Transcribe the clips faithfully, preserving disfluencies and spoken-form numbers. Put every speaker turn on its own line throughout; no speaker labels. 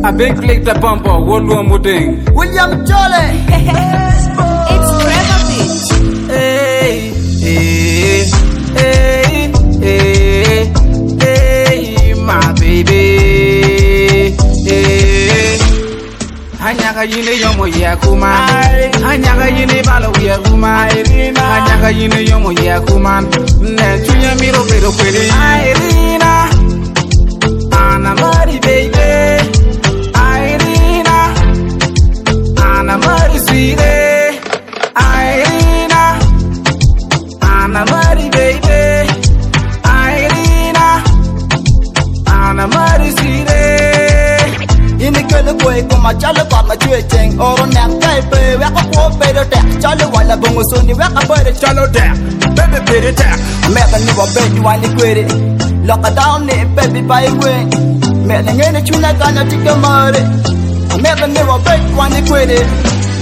A big click the bumper, what do you think?
William Jolly.
It's Trevor Beach.
Hey, hey, hey, hey, hey, my baby. Hey. Hanyaka yine yomo yakuma. Hanyaka yine balo yakuma. Hanyaka yine yomo yakuma. Ne tunya miro pero kweli. Irina, Anna Marie baby. Irina, Anna Marie sweetie. Irina, Anna Marie baby. Irina, Anna Marie sweetie.
In the girl boy, come my child got my twitching. Or on that paper, we have a poor better deck. Charlie while I bung was only where I put it.
Chalo deck, baby pretty deck.
Make a new bed, you want to quit it. Lock it down, baby by way. Making any tune like I take a murder. I make a new bed, want to quit it.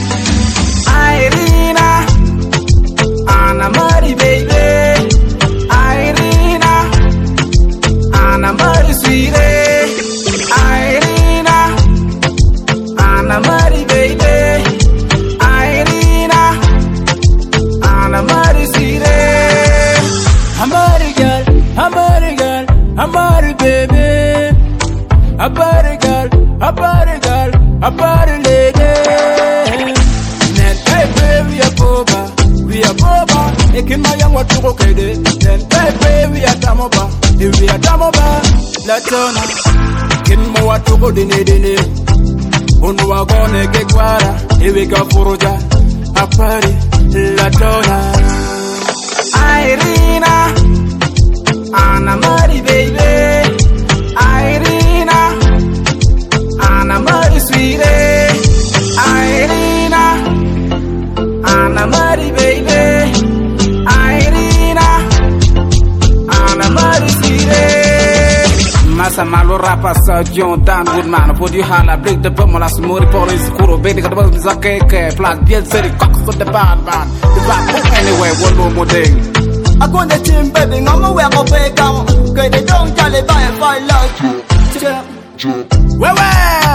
Irina, Anna Marie baby. Irina, Anna Marie sweetie. Irina, Anna Marie baby. Irina, Anna Marie sweetie. I'm a girl, I'm a girl, I'm a baby. A body girl, a body girl, a body lady. Then baby we are boba, we are boba. Ekima yang watu kokede. Then baby we are tamoba, we are tamoba. Latona, kinmo watu kodine dine. Unu wagone kekwara, ewe kafuroja. A party, latona. Irina, Anna Marie baby. Irina, Anna Marie sweetie. Irina, Anna Marie baby. Irina, Anna Marie sweetie. Massa malo rapa sa John Dan Woodman. For you hala break the bum la smori police kuro baby kat bas zakeke flag bien seri cox for the band band. The band anyway one more more thing.
I go the team baby, I'm a wear of a gum. Good, they don't tell it by a fire love.
Where where?